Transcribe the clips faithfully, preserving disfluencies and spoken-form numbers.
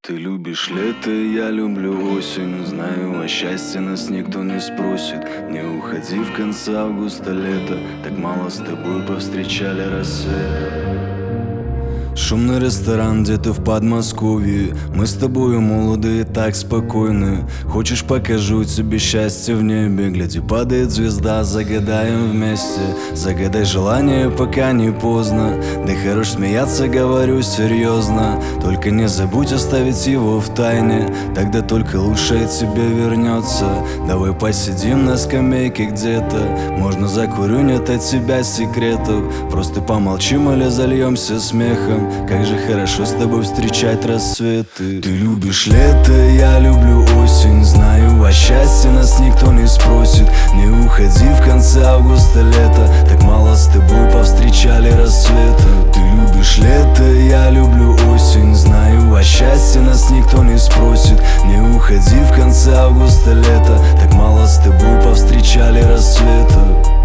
Ты любишь лето, я люблю осень. Знаю, о счастье нас никто не спросит. Не уходи в конце августа лета. Так мало с тобой повстречали рассвет. Шумный ресторан где-то в Подмосковье. Мы с тобою молоды и так спокойны. Хочешь, покажу тебе счастье в небе? Гляди, падает звезда, загадаем вместе. Загадай желание, пока не поздно. Да хорош смеяться, говорю серьезно. Только не забудь оставить его в тайне. Тогда только лучшее тебе вернется. Давай посидим на скамейке где-то. Можно закурю, нет от тебя секретов. Просто помолчим или зальемся смехом. Как же хорошо с тобой встречать рассветы. Ты любишь лето, я люблю осень. Знаю, о счастье нас никто не спросит. Не уходи в конце августа лета. Так мало с тобой повстречали рассветы. Ты любишь лето, я люблю осень. Знаю, о счастье нас никто не спросит. Не уходи в конце августа лета. Так мало с тобой повстречали рассветы.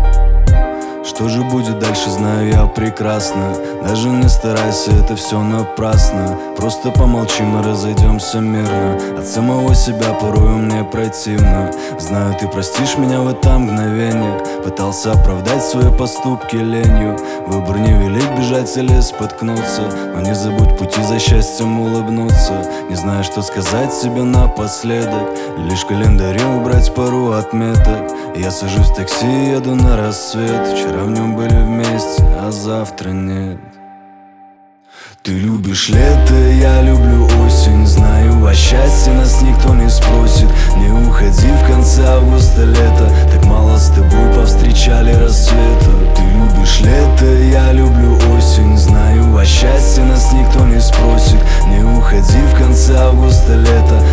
Что же будет дальше, знаю я прекрасно. Даже не старайся, это все напрасно. Просто помолчим и разойдемся мирно. От самого себя порою мне противно. Знаю, ты простишь меня в это мгновение. Пытался оправдать свои поступки ленью. Выбор невелик, бежать или споткнуться. Но не забудь пути за счастьем улыбнуться. Не знаю, что сказать себе напоследок. Лишь в календаре убрать пару отметок. Я сажусь в такси и еду на рассвет. Вчера в нем были вместе, а завтра нет. Ты любишь лето, я люблю осень. Знаю, о счастье нас никто не спросит. Не уходи в конце августа лета. Так мало с тобой повстречали рассвета. Ты любишь лето, я люблю осень. Знаю, о счастье нас никто не спросит. Не уходи в конце августа лета.